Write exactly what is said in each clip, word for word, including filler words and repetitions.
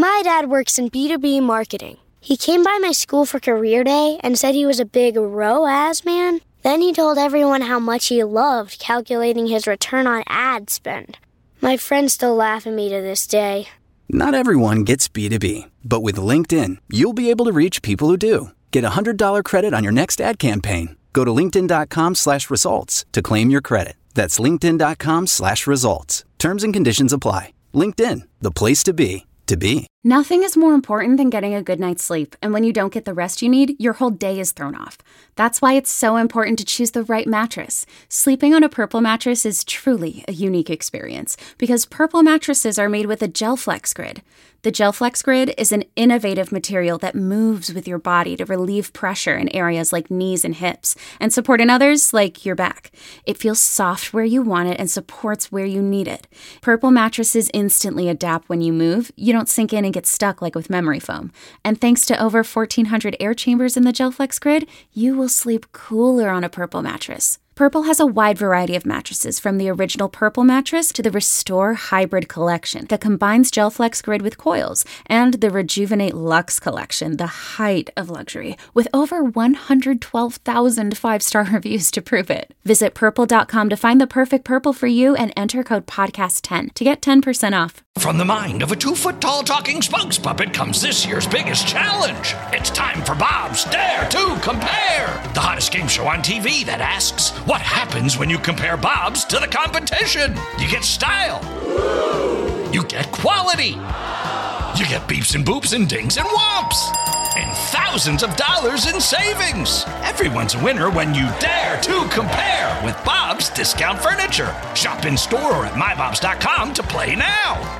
My dad works in B two B marketing. He came by my school for career day and said he was a big R O A S man. Then he told everyone how much he loved calculating his return on ad spend. My friends still laugh at me to this day. Not everyone gets B two B, but with LinkedIn, you'll be able to reach people who do. Get a one hundred dollars credit on your next ad campaign. Go to linkedin.com slash results to claim your credit. That's linkedin.com slash results. Terms and conditions apply. LinkedIn, the place to be, to be. Nothing is more important than getting a good night's sleep, and when you don't get the rest you need, your whole day is thrown off. That's why it's so important to choose the right mattress. Sleeping on a Purple mattress is truly a unique experience, because Purple mattresses are made with a GelFlex Grid. The GelFlex Grid is an innovative material that moves with your body to relieve pressure in areas like knees and hips, and support in others like your back. It feels soft where you want it and supports where you need it. Purple mattresses instantly adapt when you move. You don't sink in and get stuck like with memory foam. And thanks to over fourteen hundred air chambers in the GelFlex Grid, you will sleep cooler on a Purple mattress. Purple has a wide variety of mattresses, from the original Purple mattress to the Restore Hybrid collection that combines GelFlex Grid with coils, and the Rejuvenate Luxe collection, the height of luxury, with over one hundred twelve thousand five-star reviews to prove it. Visit purple dot com to find the perfect Purple for you and enter code podcast ten to get ten percent off. From the mind of a two-foot-tall talking spokes puppet comes this year's biggest challenge. It's time for Bob's Dare to Compare, the hottest game show on T V that asks, what happens when you compare Bob's to the competition? You get style. You get quality. You get beeps and boops and dings and whomps. And thousands of dollars in savings. Everyone's a winner when you dare to compare with Bob's Discount Furniture. Shop in store or at my bobs dot com to play now.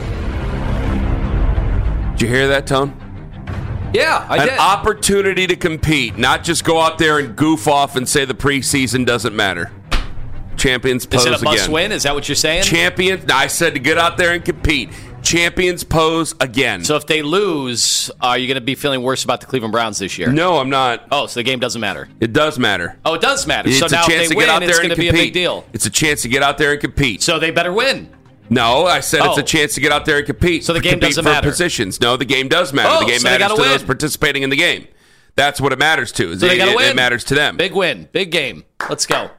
Did you hear that, Tone? Yeah, I An did. opportunity to compete, not just go out there and goof off and say the preseason doesn't matter. Champions pose Is again. it a must win? Is that what you're saying? Champions. I said to get out there and compete. Champions pose again. So if they lose, are you going to be feeling worse about the Cleveland Browns this year? No, I'm not. Oh, so the game doesn't matter. It does matter. Oh, it does matter. It's so a now chance if to they get out win, there it's and going to be a compete. big deal. It's a chance to get out there and compete. So they better win. No, I said Oh. it's a chance to get out there and compete. So the game compete doesn't for matter. positions. No, the game does matter. Oh, the game so they matters gotta to win. those participating in the game. That's what it matters to. So they it, got to it, win. It matters to them. Big win. Big game. Let's go.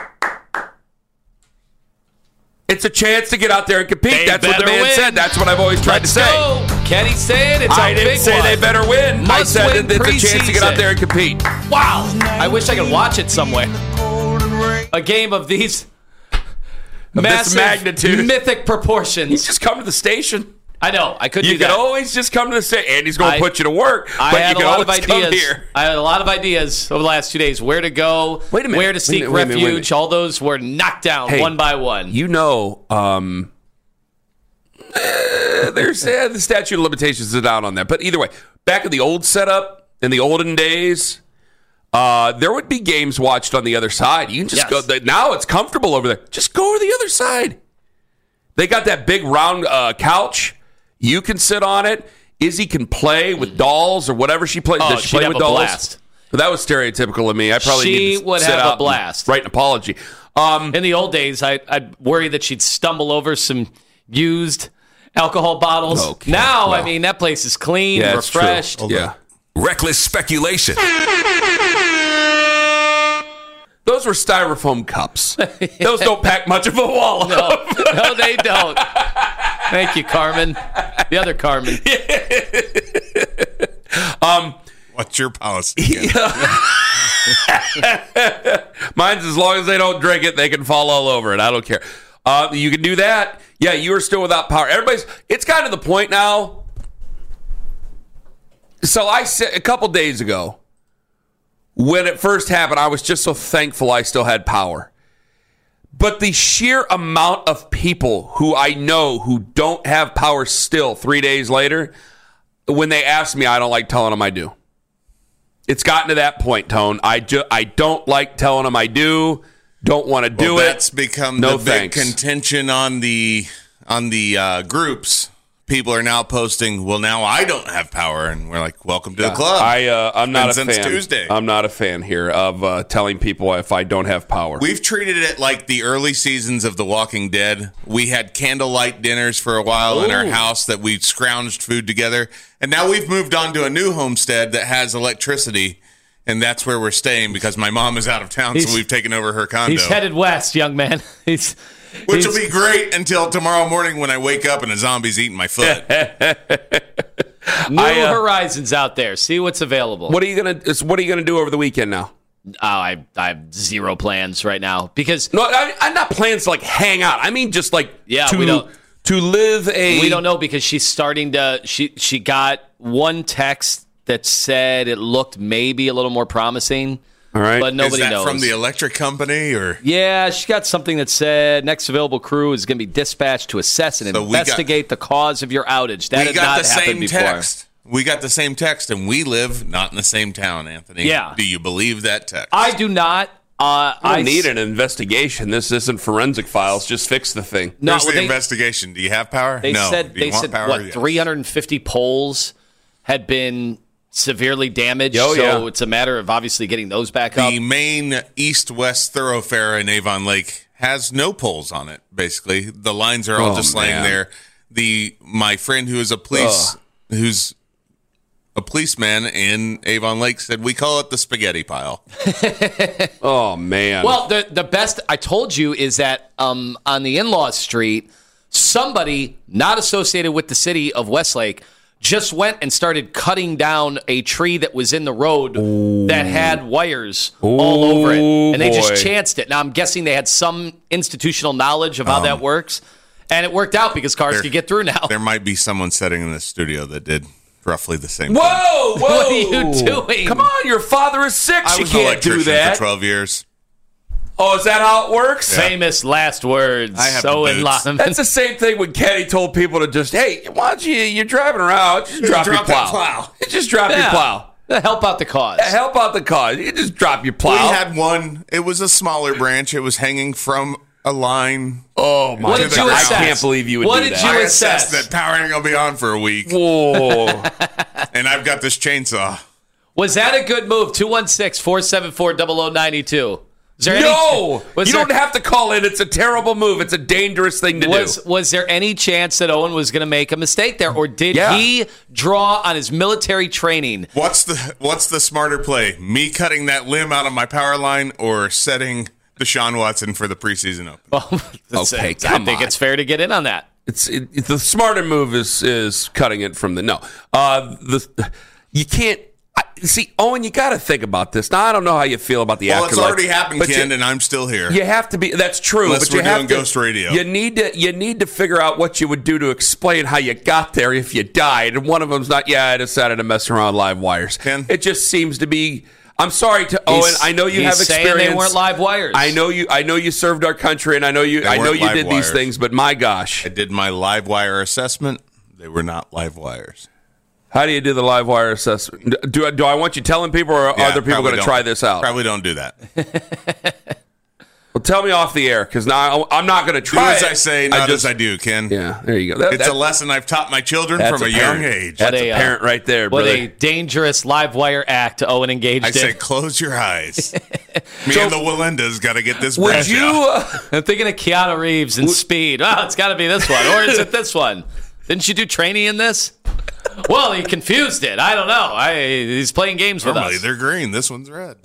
It's a chance to get out there and compete. They That's what the better man win. said. That's what I've always tried Let's to say. go. Kenny saying it's I a didn't big say one. they better win. I Must said win that it's a chance to get out preseason. there and compete. Wow. I wish I could watch it somewhere. A game of these Of massive, this magnitude. mythic proportions. You just come to the station. I know. I could You do can that. always just come to the station. Andy's going I- to put you to work, I but you had can a lot of always come ideas. here. I had a lot of ideas over the last two days. Where to go, Wait a minute. where to Wait a seek minute, wait a minute, wait a refuge. minute. All those were knocked down Hey, one by one. You know, um, eh, there's eh, the statute of limitations is out on that. But either way, back in the old setup, in the olden days, uh, there would be games watched on the other side. You can just Yes. go. Now it's comfortable over there. Just go to the other side. They got that big round uh, couch. You can sit on it. Izzy can play with dolls or whatever she plays. Oh, Does she she'd play have with a dolls? blast. But that was stereotypical of me. I probably She need to would sit have a out and blast. write an apology. Um, In the old days, I, I'd worry that she'd stumble over some used alcohol bottles. Okay, Now, I well. mean, that place is clean, yeah, it's true. refreshed. Yeah. Reckless speculation. Those were styrofoam cups. Those don't pack much of a wallop. No, no, they don't. Thank you, Carmen. The other Carmen. um, What's your policy? Mine's as long as they don't drink it, they can fall all over it. I don't care. Uh, you can do that. Yeah, you are still without power. Everybody's. It's kind of the point now. So I said a couple days ago, when it first happened, I was just so thankful I still had power. But the sheer amount of people who I know who don't have power still three days later, when they ask me, I don't like telling them I do. It's gotten to that point, Tone. I, ju- I don't like telling them I do. Don't want to do well, it. That's become no the big thanks. contention on the on the uh, groups people are now posting, well, now I don't have power. And we're like, welcome to Yeah. the club. I, uh, I'm not a Been since fan. Tuesday. I'm not a fan here of uh, telling people if I don't have power. We've treated it like the early seasons of The Walking Dead. We had candlelight dinners for a while in our Ooh. house that we scrounged food together. And now we've moved on to a new homestead that has electricity. And that's where we're staying because my mom is out of town, He's- so we've taken over her condo. He's headed west, young man. He's Which he's- will be great until tomorrow morning when I wake up and a zombie's eating my foot. New I, uh, horizons out there. See what's available. What are you gonna? is- What are you gonna do over the weekend now? Oh, I, I have zero plans right now because No, I, I'm not plans to like hang out. I mean, just like Yeah, to we don't- to live a. we don't know because she's starting to. She she got one text that said it looked maybe a little more promising. All right. But nobody is that knows. from the electric company or? Yeah, she got something that said next available crew is going to be dispatched to assess and So we got- investigate the cause of your outage. That we had got not the happened same before. text. We got the same text, and we live not in the same town, Anthony. Yeah. Do you believe that text? I do not. Uh, I don't I need an investigation. This isn't forensic files. Just fix the thing. No, Where's the they- investigation? Do you have power? They no. said Do you they want said power? what Yes. three hundred fifty poles had been severely damaged. Oh, so yeah. it's a matter of obviously getting those back up. The main east-west thoroughfare in Avon Lake has no poles on it. Basically, the lines are all Oh, just laying man. there. The my friend who is a police, who's a policeman in Avon Lake, said we call it the spaghetti pile. Oh man. Well, the the best I told you is that um, on the in-law street, somebody not associated with the city of Westlake just went and started cutting down a tree that was in the road that had wires all over it, and they boy. just chanced it. Now I'm guessing they had some institutional knowledge of how that works, and it worked out because cars there- could get through now. There might be someone sitting in the studio that did roughly the same thing. whoa, whoa! What are you doing? Come on, your father is sick. I She was an can't do electrician that. for twelve years. Oh, is that how it works? Famous last words. I have so the in boots. line. That's the same thing when Kenny told people to just, hey, why don't you, you're driving around, just drop, your drop plow. that plow. Just drop your Yeah. plow. Help out the cause. Help out the cause. You just drop your plow. We had one. It was a smaller branch. It was hanging from a line. oh, my What did God. you I assess? can't believe you would What do did that. you I assess? assessed that power ain't gonna be on for a week, Whoa. and I've got this chainsaw. Was that a good move? two one six, four seven four, zero zero nine two. Is there No, any, was you there, don't have to call in. It's a terrible move. It's a dangerous thing to was, do. was there any chance that Owen was going to make a mistake there, or did Yeah. he draw on his military training? What's the What's the smarter play? Me cutting that limb out of my power line, or setting Deshaun Watson for the preseason open? Well, that's- Okay, I come think on. it's fair to get in on that. It's it, it- the smarter move is is cutting it from the no. Uh, the you can't I, see Owen. You got to think about this. Now I don't know how you feel about the Well, it's afterlife. already happened, but Ken, you, and I'm still here. you have to be. That's true. Unless but you we're have doing to, ghost radio. You need to you need to figure out what you would do to explain how you got there if you died. And one of them's not. Yeah, I decided to mess around live wires. Ken? It just seems to be. I'm sorry to Owen. I know you he's have saying experience. they weren't live wires. I know you. I know you served our country, and I know you. They I know weren't you live did wires. these things. But my gosh, I did my live wire assessment. They were not live wires. how do you do the live wire assessment? Do do I want you telling people, or Yeah, are there people probably going to don't- try this out? Probably don't do that. Well, tell me off the air because now I'm not going to Do try. as it. I say, not just- as I do, Ken. Yeah, there you go. That- It's that- a lesson I've taught my children that's from a, a young parent. age. That's What a a, uh, parent right there, What brother. a dangerous live wire act Owen engaged I in. say, close your eyes. Me and the Walendas got to get this Would branch you? out. Uh, I'm thinking of Keanu Reeves and Speed. Oh, it's got to be this one. Or is it this one? Didn't you do training in this? Well, he confused it. I don't know. I, he's playing games with Normally us. they're green. This one's red.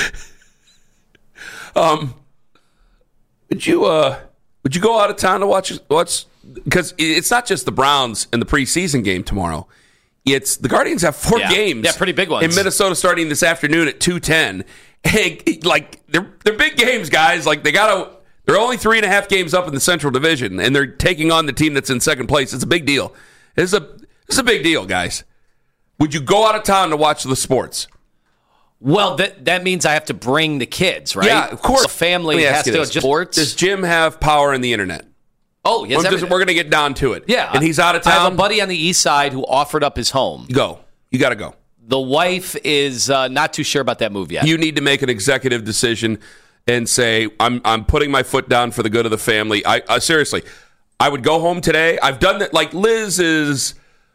um, would you? Uh, would you go out of town to watch? Watch because it's not just the Browns in the preseason game tomorrow. It's the Guardians have four Yeah. games. Yeah, pretty big ones. in Minnesota starting this afternoon at two ten. Like they're they're big games, guys. Like they gotta. They're only three and a half games up in the Central Division, and they're taking on the team that's in second place. It's a big deal. It's a it's a big deal, guys. Would you go out of town to watch the sports? Well, that that means I have to bring the kids, right? Yeah, of course. The family Let me ask has you to this. just sports. Does Jim have power in the internet? oh, yes. We're, just- everything. we're going to get down to it. Yeah, and he's out of I town. have a buddy on the east side who offered up his home. Go. You got to go. The wife is uh, not too sure about that move yet. You need to make an executive decision and say, I'm I'm putting my foot down for the good of the family. I, I seriously, I would go home today. I've done that. Like Liz is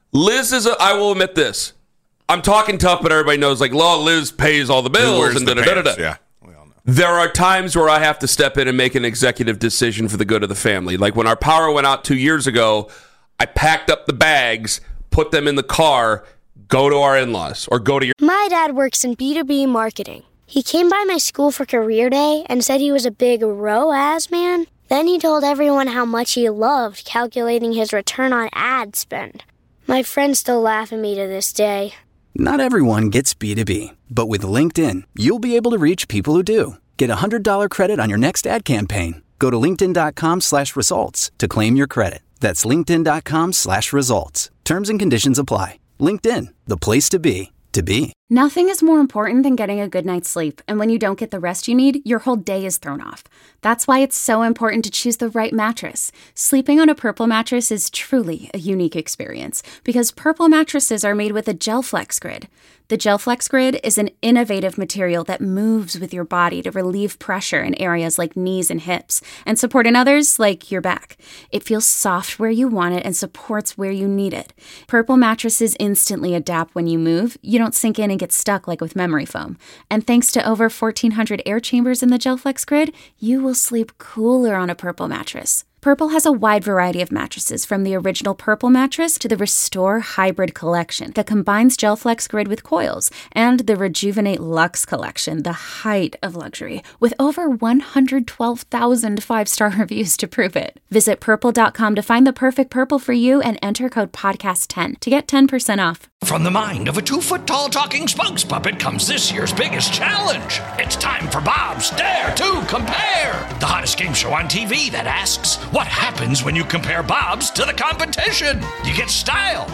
Liz is a, I will admit this. I'm talking tough, but everybody knows, like, well, Liz pays all the bills. And the da, da, da, da. Yeah, we all know. There are times where I have to step in and make an executive decision for the good of the family. Like when our power went out two years ago, I packed up the bags, put them in the car, go to our in-laws or go to your... My dad works in B two B marketing. He came by my school for career day and said he was a big R O A S man. Then he told everyone how much he loved calculating his return on ad spend. My friends still laugh at me to this day. Not everyone gets B two B, but with LinkedIn, you'll be able to reach people who do. Get a one hundred dollars credit on your next ad campaign. Go to linkedin.com slash results to claim your credit. That's linkedin.com slash results. Terms and conditions apply. LinkedIn, the place to be, to be. Nothing is more important than getting a good night's sleep, and when you don't get the rest you need, your whole day is thrown off. That's why it's so important to choose the right mattress. Sleeping on a Purple mattress is truly a unique experience because Purple mattresses are made with a GelFlex Grid. The GelFlex Grid is an innovative material that moves with your body to relieve pressure in areas like knees and hips and support in others like your back. It feels soft where you want it and supports where you need it. Purple mattresses instantly adapt when you move. You don't sink in and get stuck like with memory foam. And thanks to over fourteen hundred air chambers in the GelFlex Grid, you will sleep cooler on a Purple mattress. Purple has a wide variety of mattresses, from the original Purple mattress to the Restore Hybrid collection that combines GelFlex Grid with coils, and the Rejuvenate Luxe collection, the height of luxury, with over one hundred twelve thousand five-star reviews to prove it. Visit purple dot com to find the perfect Purple for you and enter code podcast ten to get ten percent off. From the mind of a two-foot-tall talking spokes puppet comes this year's biggest challenge. It's time for Bob's Dare to Compare, the hottest game show on T V that asks, what happens when you compare Bob's to the competition? You get style.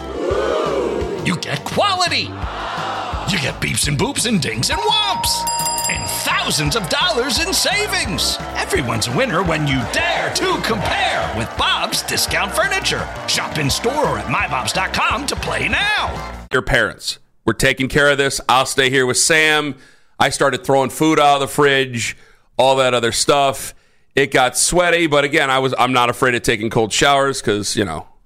You get quality. You get beeps and boops and dings and whomps. And thousands of dollars in savings. Everyone's a winner when you dare to compare with Bob's Discount Furniture. Shop in store or at my bobs dot com to play now. Your parents. We're taking care of this. I'll stay here with Sam. I started throwing food out of the fridge, all that other stuff. It got sweaty, but again, I was I'm not afraid of taking cold showers because, you know,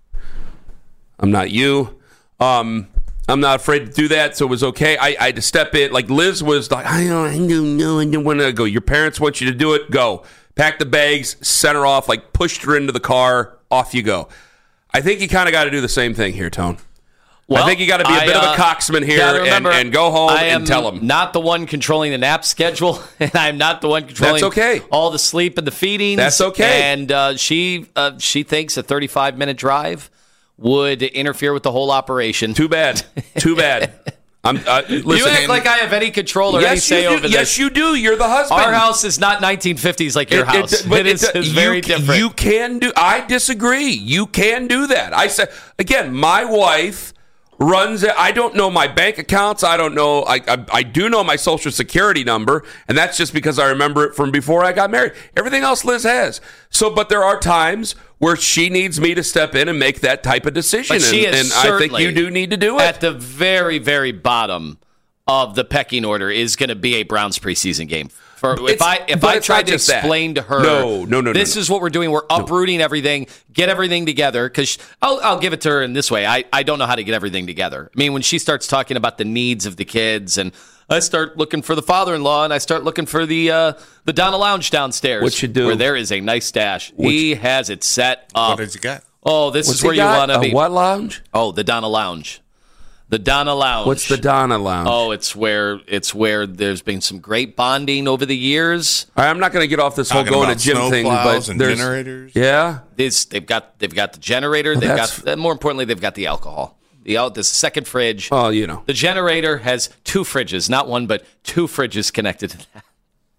I'm not you. Um, I'm not afraid to do that, so it was okay. I, I had to step in. Like Liz was like, I don't, I don't know, I don't want to go. Your parents want you to do it. Go. Pack the bags, send her off, like pushed her into the car. Off you go. I think you kind of got to do the same thing here, Tone. Well, I think you got to be a I, bit uh, of a coxman here remember, and, and go home I am and tell them. Not the one controlling the nap schedule, and I'm not the one controlling That's okay. all the sleep and the feedings. That's okay. And uh, she uh, she thinks a thirty-five minute drive would interfere with the whole operation. Too bad. Too bad. I'm, uh, listen, you act like I have any control or yes, any say you do. over this. Yes, you do. You're the husband. Our house is not nineteen fifties like your it, house. It, but it is it, it's you, very different. You can do. I disagree. You can do that. I said again. My wife runs it. I don't know my bank accounts. I don't know. I, I I do know my social security number, and that's just because I remember it from before I got married. Everything else Liz has. So, but there are times where she needs me to step in and make that type of decision, but she and, is and I think you do need to do it. At the very, very bottom of the pecking order is going to be a Browns preseason game. For, if I if I tried to explain that. to her, no, no, no, this no, no. is what we're doing. We're uprooting no. everything, get everything together. Because I'll, I'll give it to her in this way. I, I don't know how to get everything together. I mean, when she starts talking about the needs of the kids, and I start looking for the father-in-law, and I start looking for the uh, the Donna Lounge downstairs, what you do? Where there is a nice stash. What he you, has it set up. What has he got? Oh, this What's is where you want to be. What lounge? Oh, the Donna Lounge. The Donna Lounge. What's the Donna Lounge? Oh, it's where it's where there's been some great bonding over the years. All right, I'm not going to get off this whole Talking going about to gym snow thing, plows but and there's generators. Yeah, This, they've got they've got the generator. Well, they've that's- got more importantly, they've got the alcohol. The al- the second fridge. Oh, you know. The generator has two fridges, not one, but two fridges connected to that.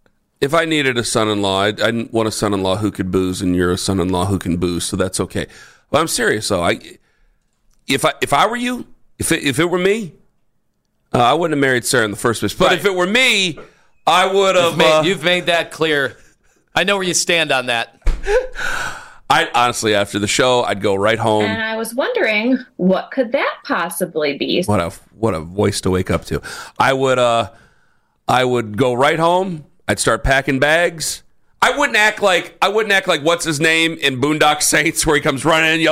If I needed a son-in-law, I'd, I want a son-in-law who could booze, and you're a son-in-law who can booze, so that's okay. But I'm serious though. I if I if I were you, if it, if it were me. Uh, I wouldn't have married Sarah in the first place. But Right. if it were me, I would have. You've made, uh, you've made that clear. I know where you stand on that. I honestly, after the show, I'd go right home. And I was wondering, what could that possibly be? What a what a voice to wake up to. I would uh, I would go right home. I'd start packing bags. I wouldn't act like I wouldn't act like what's his name in Boondock Saints, where he comes running and yells, "Pack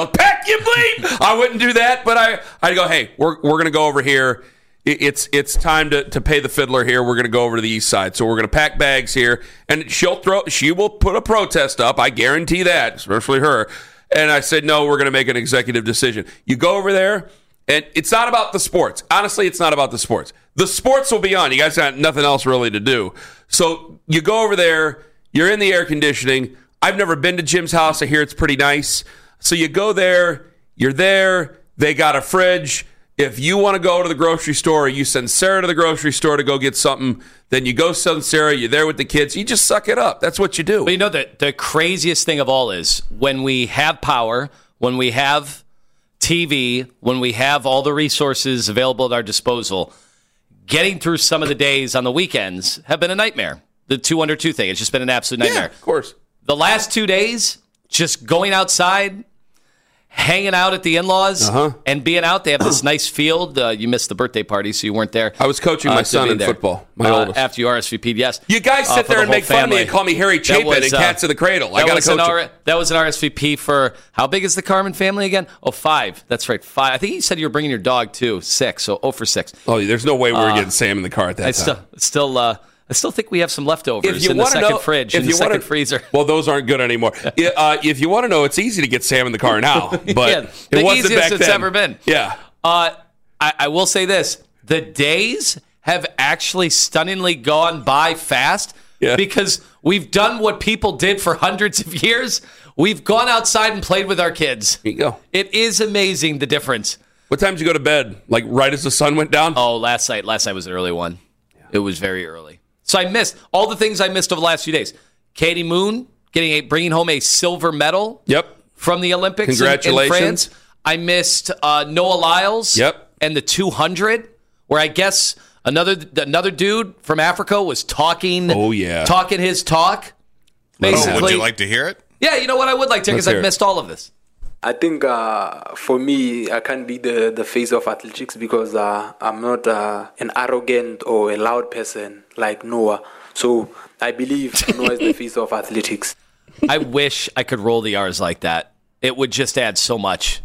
you bleep. I wouldn't do that, but I, I'd go, hey, we're we're gonna go over here. It's it's time to, to pay the fiddler here. We're gonna go over to the east side, so we're gonna pack bags here, and she'll throw. She will put a protest up. I guarantee that, especially her. And I said, no, we're gonna make an executive decision. You go over there, and it's not about the sports. Honestly, it's not about the sports. The sports will be on. You guys got nothing else really to do. So you go over there. You're in the air conditioning. I've never been to Jim's house. I hear it's pretty nice. So you go there. You're there. They got a fridge. If you want to go to the grocery store, you send Sarah to the grocery store to go get something. Then you go send Sarah. You're there with the kids. You just suck it up. That's what you do. But you know, the, the craziest thing of all is when we have power, when we have T V, when we have all the resources available at our disposal, getting through some of the days on the weekends have been a nightmare. The two under two thing, it's just been an absolute nightmare. Yeah, of course. The last two days, just going outside, hanging out at the in-laws, uh-huh. and being out. They have this nice field. Uh, you missed the birthday party, so you weren't there. I was coaching my uh, son in there. football, my uh, oldest. After you R S V P'd, yes. You guys sit uh, there the and make fun family. of me and call me Harry Chapin and uh, Cats in the Cradle. I got to coach R- it. That was an R S V P for, how big is the Carmen family again? Oh, five. That's right, five. I think you said you were bringing your dog, too. Six, so oh for six. Oh, there's no way we were uh, getting Sam in the car at that I time. Still, still, uh, I still think we have some leftovers if you in the second know, fridge, if in the you second wanna, freezer. Well, those aren't good anymore. uh, if you want to know, it's easy to get Sam in the car now, but yeah, the it wasn't easiest back it's then. ever been. Yeah. Uh, I, I will say this. The days have actually stunningly gone by fast yeah. because we've done what people did for hundreds of years. We've gone outside and played with our kids. There you go. It is amazing the difference. What time did you go to bed? Like right as the sun went down? Oh, last night. Last night was an early one. Yeah. It was very early. So I missed all the things I missed over the last few days. Katie Moon getting a, bringing home a silver medal. Yep. From the Olympics Congratulations. in, in France. I missed uh, Noah Lyles. Yep. And the two hundred, where I guess another another dude from Africa was talking. Oh yeah. Talking his talk. Basically. Oh, would you like to hear it? Yeah, you know what? I would like to because I've missed all of this. I think uh, for me, I can't be the, the face of athletics because uh, I'm not uh, an arrogant or a loud person like Noah. So I believe Noah is the face of athletics. I wish I could roll the R's like that. It would just add so much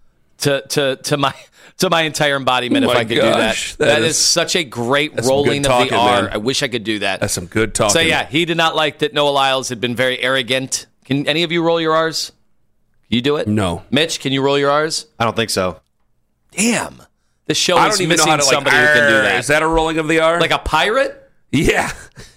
to to to my to my entire embodiment oh if my I could gosh, do that. that That is, is such a great that's rolling some of good the talking, R. man. I wish I could do that. That's some good talking. So yeah, he did not like that Noah Lyles had been very arrogant. Can any of you roll your R's? You do it? No. Mitch, can you roll your R's? I don't think so. Damn. The show I is don't even know missing how to like, somebody who can do "Arr," that. Is that a rolling of the R? Like a pirate? Yeah.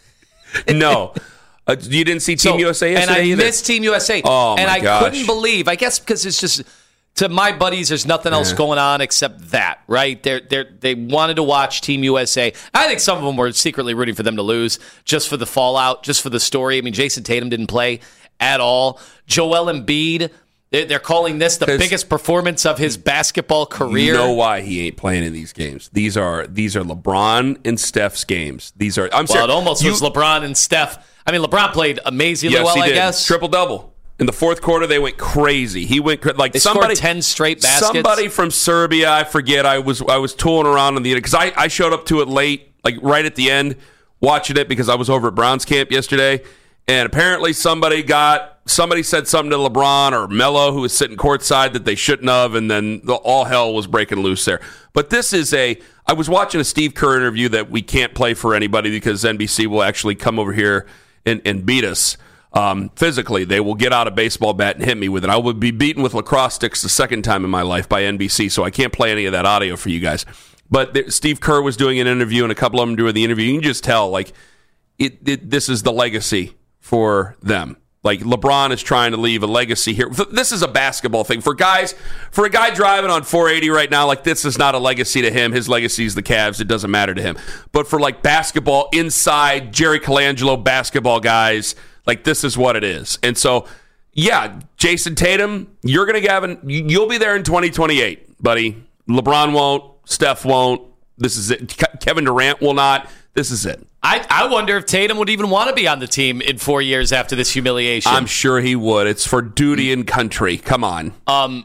No. Uh, you didn't see Team So- U S A yesterday And I either? missed Team U S A. Oh, and my I gosh. couldn't believe, I guess because it's just, to my buddies, there's nothing else going on except that, right? They're, they're, they wanted to watch Team U S A. I think some of them were secretly rooting for them to lose just for the fallout, just for the story. I mean, Jason Tatum didn't play at all. Joel Embiid, they're, they're calling this the 'Cause biggest performance of his basketball career. You know why he ain't playing in these games. These are these are LeBron and Steph's games. These are I'm well, sorry. it almost you, was LeBron and Steph. I mean, LeBron played amazingly yes, well, he I did. guess. Triple double. In the fourth quarter, they went crazy. He went cra- like They somebody scored ten straight baskets. Somebody from Serbia, I forget. I was I was tooling around on the because I, I showed up to it late, like right at the end, watching it because I was over at Browns camp yesterday, and apparently somebody got somebody said something to LeBron or Melo, who was sitting courtside, that they shouldn't have, and then the, all hell was breaking loose there. But this is a. I was watching a Steve Kerr interview that we can't play for anybody because N B C will actually come over here and, and beat us. Um, physically, they will get out a baseball bat and hit me with it. I would be beaten with lacrosse sticks the second time in my life by N B C, so I can't play any of that audio for you guys. But there, Steve Kerr was doing an interview, and a couple of them doing the interview. You can just tell, like, it, it, this is the legacy for them. Like, LeBron is trying to leave a legacy here. This is a basketball thing. For guys, for a guy driving on four eighty right now, like, this is not a legacy to him. His legacy is the Cavs. It doesn't matter to him. But for, like, basketball, inside Jerry Colangelo basketball guys, like, this is what it is. And so, yeah, Jason Tatum, you're going to Gavin, you'll be there in twenty twenty-eight, buddy. LeBron won't. Steph won't. This is it. Ke- Kevin Durant will not. This is it. I, I wonder if Tatum would even want to be on the team in four years after this humiliation. I'm sure he would. It's for duty and country. Come on. Um,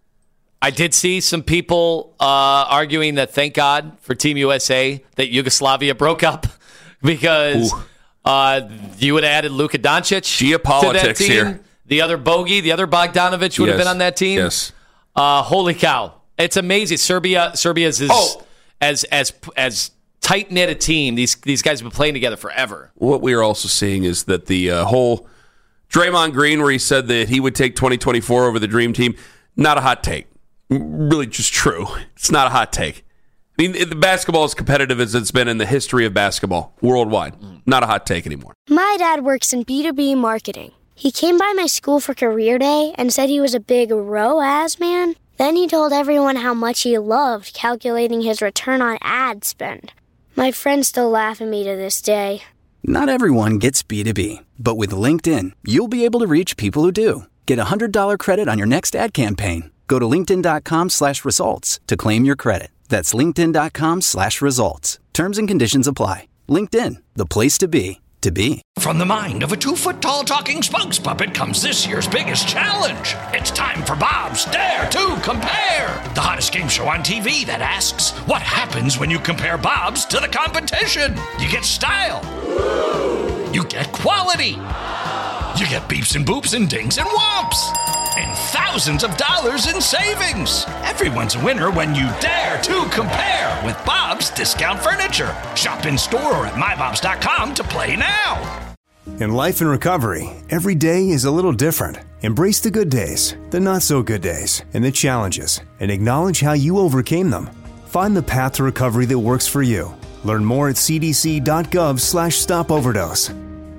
I did see some people uh, arguing that thank God for Team U S A that Yugoslavia broke up because uh, you would have added Luka Doncic Geopolitics to that team. here. The other bogey, the other Bogdanovich would Yes. have been on that team. Yes. Uh, holy cow. It's amazing. Serbia Serbia's is Oh. as as as tight-knit a team. These these guys have been playing together forever. What we are also seeing is that the uh, whole Draymond Green, where he said that he would take twenty twenty-four over the Dream Team, not a hot take. Really just true. It's not a hot take. I mean, the basketball is competitive as it's been in the history of basketball worldwide. Not a hot take anymore. My dad works in B two B marketing. He came by my school for career day and said he was a big R O A S man. Then he told everyone how much he loved calculating his return on ad spend. My friends still laugh at me to this day. Not everyone gets B two B, but with LinkedIn, you'll be able to reach people who do. Get a one hundred dollars credit on your next ad campaign. Go to linkedin.com slash results to claim your credit. That's linkedin.com slash results. Terms and conditions apply. LinkedIn, the place to be, to be. From the mind of a two-foot-tall talking spokes puppet comes this year's biggest challenge. It's time for Bob's Dare to Compare, the hottest game show on T V that asks, what happens when you compare Bob's to the competition? You get style. You get quality. You get beeps and boops and dings and whomps. And thousands of dollars in savings. Everyone's a winner when you dare to compare with Bob's Discount Furniture. Shop in store or at my bobs dot com to play now. In life and recovery, every day is a little different. Embrace the good days, the not so good days, and the challenges, and acknowledge how you overcame them. Find the path to recovery that works for you. Learn more at cdc.gov slash stop overdose.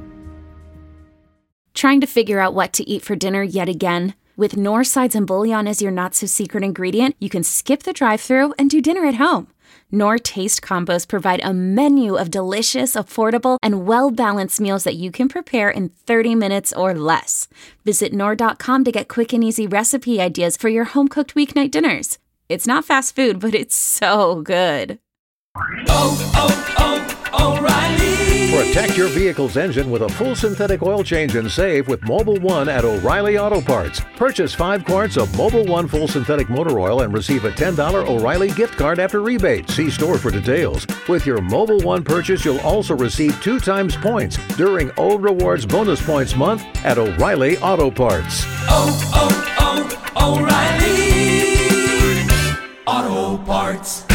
Trying to figure out what to eat for dinner yet again? With Knorr sides and bouillon as your not-so-secret ingredient, you can skip the drive-thru and do dinner at home. Knorr Taste Combos provide a menu of delicious, affordable, and well-balanced meals that you can prepare in thirty minutes or less. Visit Knorr dot com to get quick and easy recipe ideas for your home-cooked weeknight dinners. It's not fast food, but it's so good. Oh, oh, oh, O'Reilly! Protect your vehicle's engine with a full synthetic oil change and save with Mobil one at O'Reilly Auto Parts. Purchase five quarts of Mobil one full synthetic motor oil and receive a ten dollars O'Reilly gift card after rebate. See store for details. With your Mobil one purchase, you'll also receive two times points during O Rewards Bonus Points Month at O'Reilly Auto Parts. Oh, oh, oh, O'Reilly Auto Parts.